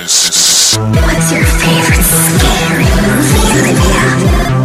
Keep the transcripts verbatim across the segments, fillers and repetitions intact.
What's your favorite scary movie, Olivia?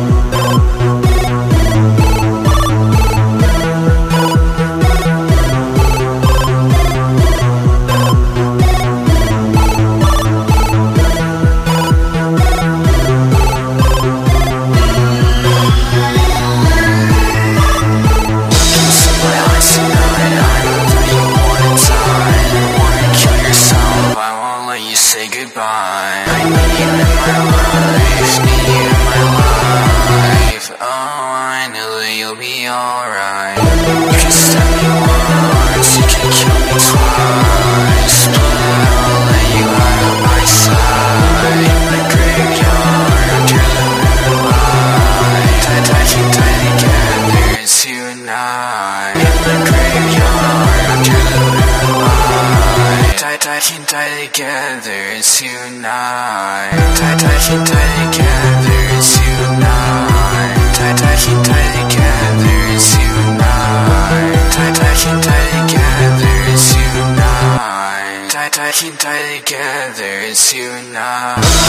Say goodbye. I need you in my life, need you in my life. Oh, I know that you'll be alright. You can stab me once, you can kill me twice, but I'll let you out of my sight. In the graveyard, under the moonlight, I die and die together tonight. In the graveyard, under the moonlight, die, die, and die together tonight. Die, die, and die together tonight. Die, die, and die together tonight. Die, die, and die together tonight. Die, die, and die together tonight.